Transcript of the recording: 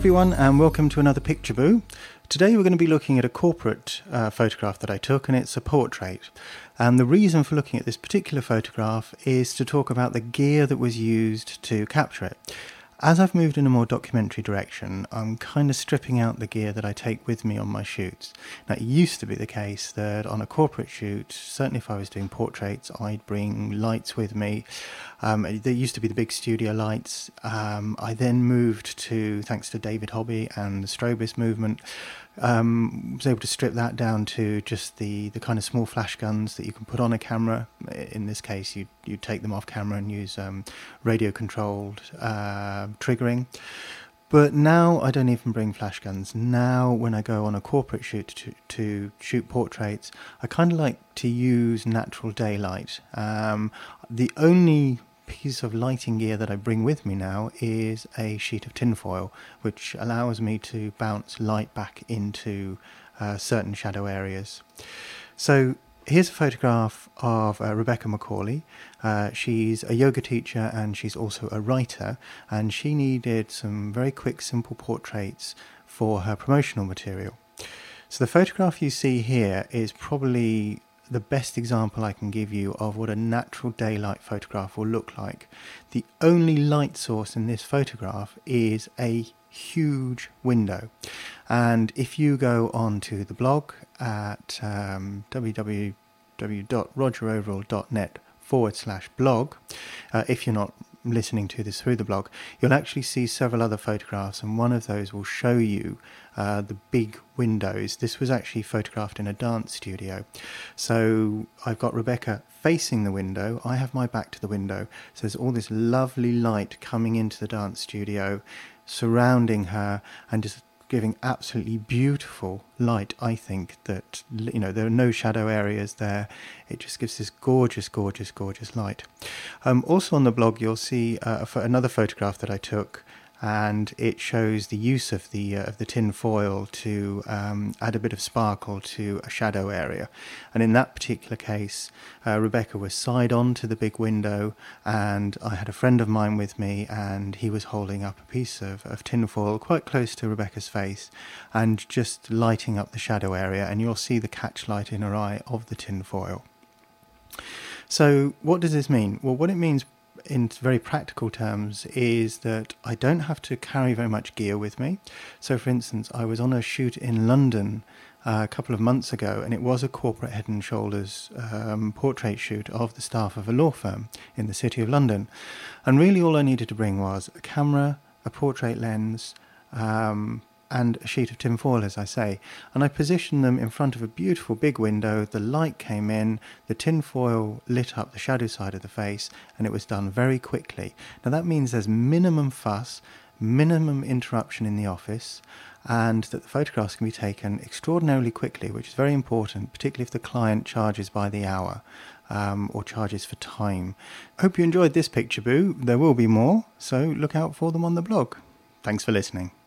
everyone, and welcome to another Picture Boo. Today we're going to be looking at a corporate photograph that I took, and it's a portrait. And the reason for looking at this particular photograph is to talk about the gear that was used to capture it. As I've moved in a more documentary direction, I'm kind of stripping out the gear that I take with me on my shoots. Now, it used to be the case that on a corporate shoot, certainly if I was doing portraits, I'd bring lights with me. There used to be the big studio lights. I then moved to, thanks to David Hobby and the Strobist movement, was able to strip that down to just the kind of small flash guns that you can put on a camera. In this case, you take them off camera and use radio controlled triggering. But now I don't even bring flash guns. Now when I go on a corporate shoot to shoot portraits, I kind of like to use natural daylight. The only piece of lighting gear that I bring with me now is a sheet of tinfoil, which allows me to bounce light back into certain shadow areas. So here's a photograph of Rebecca Macaulay. She's a yoga teacher and she's also a writer, and she needed some very quick, simple portraits for her promotional material. So the photograph you see here is probably the best example I can give you of what a natural daylight photograph will look like. The only light source in this photograph is a huge window, and if you go onto the blog at www.rogeroverall.net/blog, if you're not listening to this through the blog, you'll actually see several other photographs, and one of those will show you the big windows. This was actually photographed in a dance studio. So I've got Rebecca facing the window, I have my back to the window, so there's all this lovely light coming into the dance studio, surrounding her, and just giving absolutely beautiful light. I think that, you know, there are no shadow areas there. It just gives this gorgeous, gorgeous, gorgeous light. Also on the blog you'll see another photograph that I took, and it shows the use of the tin foil to add a bit of sparkle to a shadow area. And in that particular case, Rebecca was side on to the big window, and I had a friend of mine with me, and he was holding up a piece of tin foil quite close to Rebecca's face and just lighting up the shadow area, and you'll see the catch light in her eye of the tin foil. So what does this mean? Well, what it means in very practical terms is that I don't have to carry very much gear with me. So for instance, I was on a shoot in London a couple of months ago, and it was a corporate Head and Shoulders portrait shoot of the staff of a law firm in the City of London, and really all I needed to bring was a camera, a portrait lens, and a sheet of tinfoil, as I say. And I positioned them in front of a beautiful big window. The light came in, the tinfoil lit up the shadow side of the face, and it was done very quickly. Now that means there's minimum fuss, minimum interruption in the office, and that the photographs can be taken extraordinarily quickly, which is very important, particularly if the client charges by the hour or charges for time. Hope you enjoyed this Picture Boo. There will be more, so look out for them on the blog. Thanks for listening.